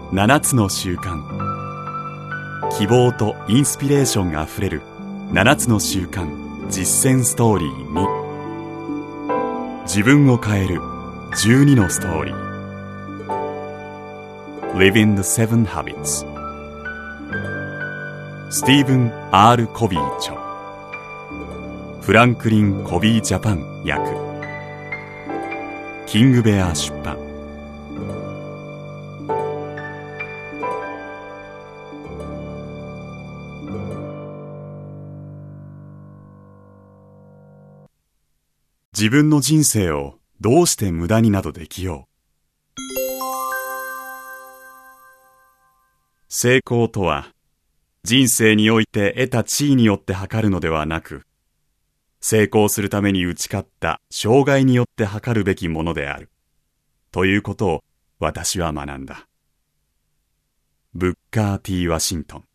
7つの習慣。希望とインスピレーションがあふれる7つの習慣実践ストーリー2。自分を変える12のストーリー。 Living the Seven Habits。 スティーブン・ R ・コビー著、フランクリン・コビー・ジャパン訳、キングベア出版。自分の人生をどうして無駄になどできよう。成功とは、人生において得た地位によって測るのではなく、成功するために打ち勝った障害によって測るべきものである。ということを私は学んだ。ブッカー・T・ワシントン。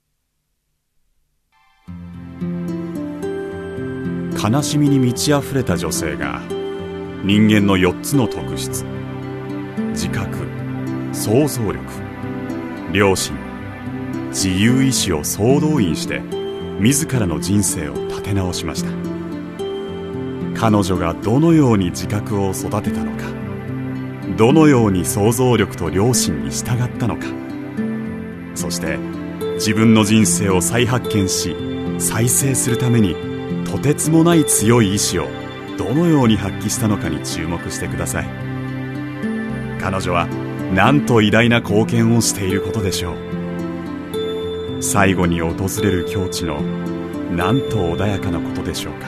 悲しみに満ち溢れた女性が人間の4つの特質、自覚、想像力、良心、自由意志を総動員して自らの人生を立て直しました。彼女がどのように自覚を育てたのか、どのように想像力と良心に従ったのか、そして自分の人生を再発見し再生するためにとてつもない強い意志をどのように発揮したのかに注目してください。彼女はなんと偉大な貢献をしていることでしょう。最後に訪れる境地のなんと穏やかなことでしょうか。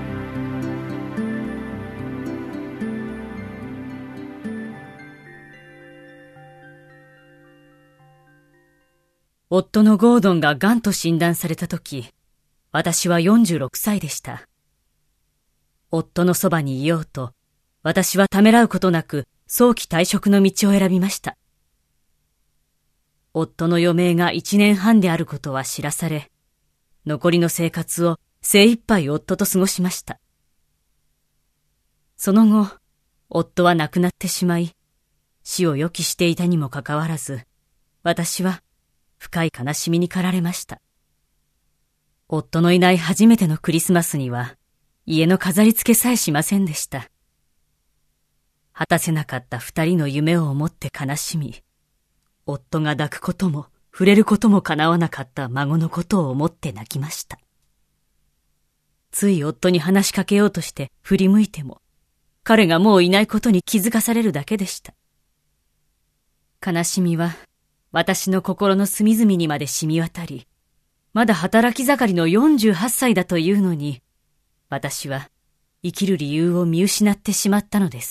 夫のゴードンが癌と診断されたとき、私は46歳でした。夫のそばにいようと、私はためらうことなく早期退職の道を選びました。夫の余命が1年半であることは知らされ、残りの生活を精一杯夫と過ごしました。その後、夫は亡くなってしまい、死を予期していたにもかかわらず、私は深い悲しみに駆られました。夫のいない初めてのクリスマスには、家の飾り付けさえしませんでした。果たせなかった2人の夢を思って悲しみ、夫が抱くことも触れることも叶わなかった孫のことを思って泣きました。つい夫に話しかけようとして振り向いても、彼がもういないことに気づかされるだけでした。悲しみは私の心の隅々にまで染み渡り、まだ働き盛りの48歳だというのに、私は生きる理由を見失ってしまったのです。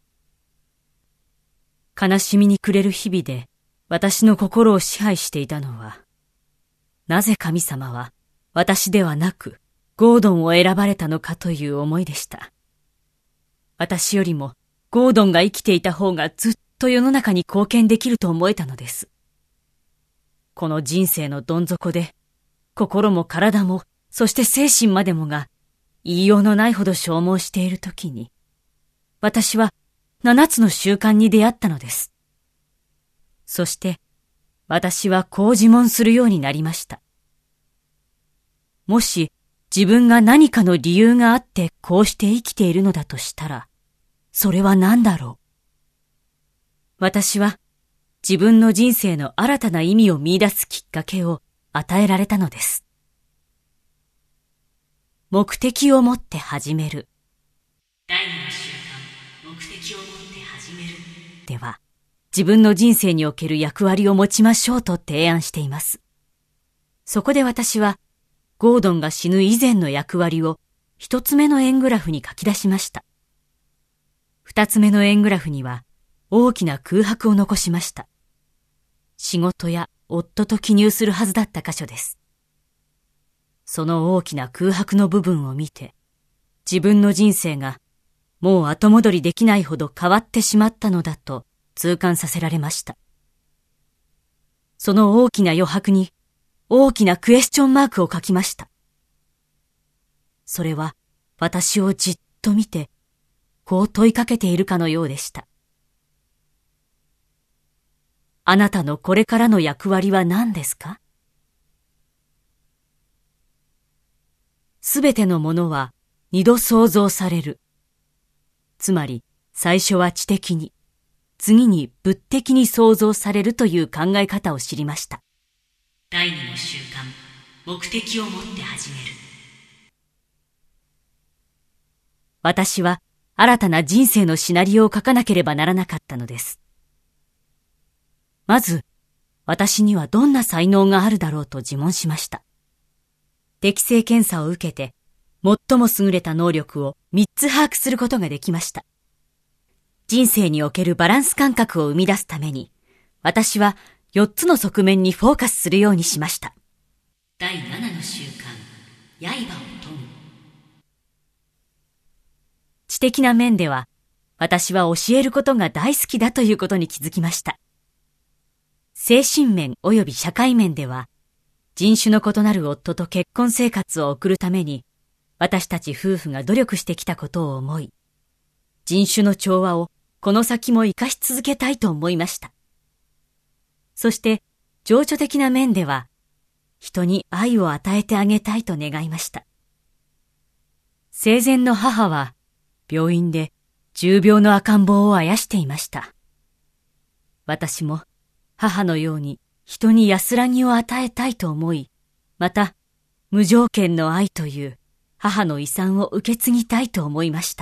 悲しみに暮れる日々で私の心を支配していたのは、なぜ神様は私ではなくゴードンを選ばれたのかという思いでした。私よりもゴードンが生きていた方がずっと世の中に貢献できると思えたのです。この人生のどん底で、心も体も、そして精神までもが、言いようのないほど消耗しているときに、私は7つの習慣に出会ったのです。そして、私はこう自問するようになりました。もし、自分が何かの理由があってこうして生きているのだとしたら、それは何だろう。私は、自分の人生の新たな意味を見出すきっかけを与えられたのです。目的を持って始める。第2の習慣、目的を持って始める。では、自分の人生における役割を持ちましょうと提案しています。そこで私は、ゴードンが死ぬ以前の役割を一つ目の円グラフに書き出しました。二つ目の円グラフには大きな空白を残しました。仕事や夫と記入するはずだった箇所です。その大きな空白の部分を見て、自分の人生がもう後戻りできないほど変わってしまったのだと痛感させられました。その大きな余白に大きなクエスチョンマークを書きました。それは私をじっと見て、こう問いかけているかのようでした。 あなたのこれからの役割は何ですか？すべてのものは二度創造される。つまり、最初は知的に、次に物的に創造されるという考え方を知りました。第二の習慣、目的を持って始める。私は新たな人生のシナリオを書かなければならなかったのです。まず、私にはどんな才能があるだろうと自問しました。適性検査を受けて、最も優れた能力を3つ把握することができました。人生におけるバランス感覚を生み出すために、私は4つの側面にフォーカスするようにしました。第7の習慣、刃を研ぐ。知的な面では、私は教えることが大好きだということに気づきました。精神面及び社会面では、人種の異なる夫と結婚生活を送るために、私たち夫婦が努力してきたことを思い、人種の調和をこの先も生かし続けたいと思いました。そして、情緒的な面では、人に愛を与えてあげたいと願いました。生前の母は、病院で重病の赤ん坊をあやしていました。私も母のように人に安らぎを与えたいと思い、また無条件の愛という母の遺産を受け継ぎたいと思いました。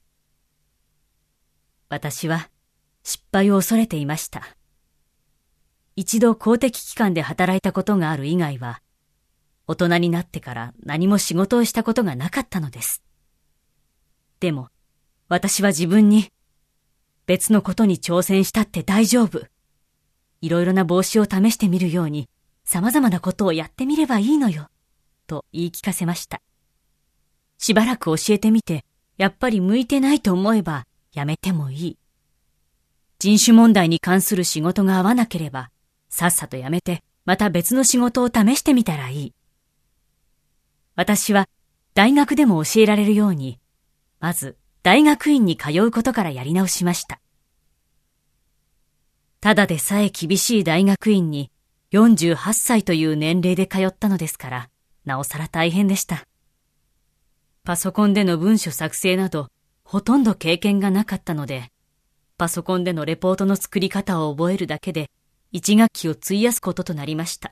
私は失敗を恐れていました。一度公的機関で働いたことがある以外は、大人になってから何も仕事をしたことがなかったのです。でも、私は自分に、別のことに挑戦したって大丈夫。いろいろな帽子を試してみるように、様々なことをやってみればいいのよ、と言い聞かせました。しばらく教えてみて、やっぱり向いてないと思えば、やめてもいい。人種問題に関する仕事が合わなければ、さっさとやめて、また別の仕事を試してみたらいい。私は、大学でも教えられるように、まず、大学院に通うことからやり直しました。ただでさえ厳しい大学院に48歳という年齢で通ったのですから、なおさら大変でした。パソコンでの文書作成など、ほとんど経験がなかったので、パソコンでのレポートの作り方を覚えるだけで、1学期を費やすこととなりました。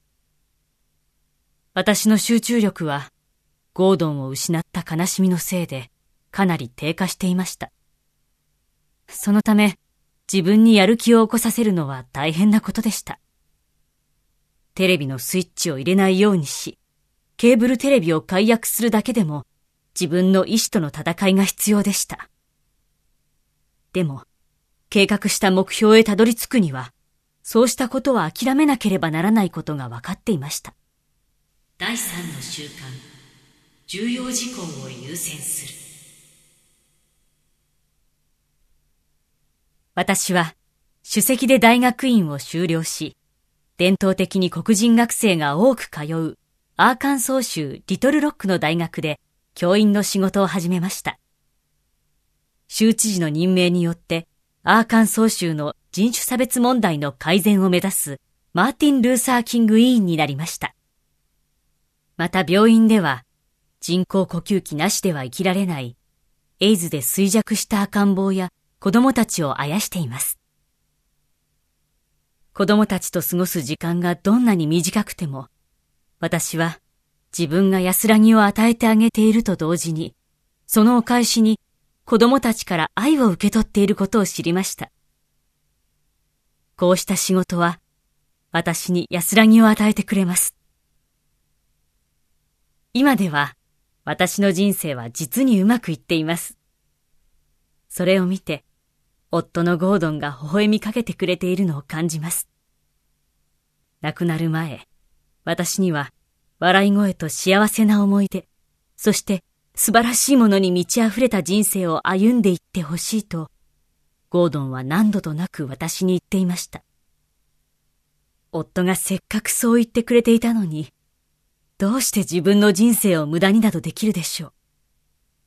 私の集中力は、ゴードンを失った悲しみのせいで、かなり低下していました。そのため、自分にやる気を起こさせるのは大変なことでした。テレビのスイッチを入れないようにし、ケーブルテレビを解約するだけでも、自分の意志との戦いが必要でした。でも、計画した目標へたどり着くには、そうしたことは諦めなければならないことが分かっていました。第3の習慣、重要事項を優先する。私は首席で大学院を修了し、伝統的に黒人学生が多く通うアーカンソー州リトルロックの大学で教員の仕事を始めました。州知事の任命によってアーカンソー州の人種差別問題の改善を目指すマーティン・ルーサー・キング委員になりました。また病院では人工呼吸器なしでは生きられないエイズで衰弱した赤ん坊や子供たちをあやしています。子供たちと過ごす時間がどんなに短くても、私は自分が安らぎを与えてあげていると同時に、そのお返しに子供たちから愛を受け取っていることを知りました。こうした仕事は私に安らぎを与えてくれます。今では私の人生は実にうまくいっています。それを見て、夫のゴードンが微笑みかけてくれているのを感じます。亡くなる前、私には笑い声と幸せな思い出、そして素晴らしいものに満ち溢れた人生を歩んでいってほしいと、ゴードンは何度となく私に言っていました。夫がせっかくそう言ってくれていたのに、どうして自分の人生を無駄になどできるでしょう。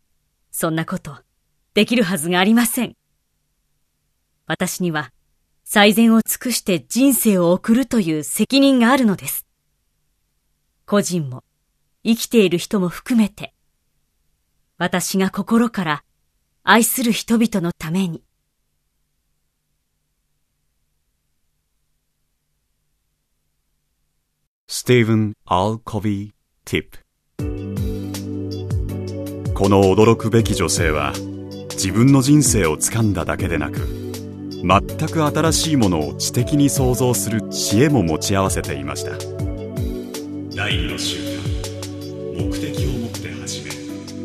そんなこと、できるはずがありません。私には、 最善を尽くして人生を送るという責任があるのです。個人も生きている人も含めて、私が心から愛する人々のために。 スティーブン・アルコビー・ティップ。この驚くべき女性は、自分の人生をつかんだだけでなく、全く新しいものを知的に創造する知恵も持ち合わせていました。第2の習慣、目的を持って始める。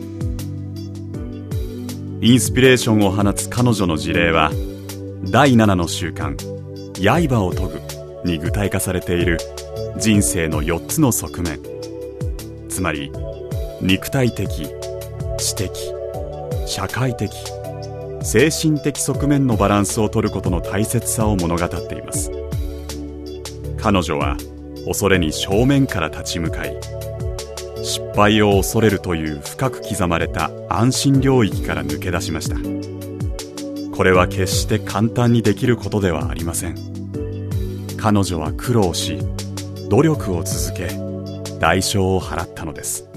インスピレーションを放つ彼女の事例は、第7の習慣、刃を研ぐに具体化されている人生の4つの側面、つまり肉体的、知的、社会的、精神的側面のバランスを取ることの大切さを物語っています。彼女は恐れに正面から立ち向かい、失敗を恐れるという深く刻まれた安心領域から抜け出しました。これは決して簡単にできることではありません。彼女は苦労し、努力を続け、代償を払ったのです。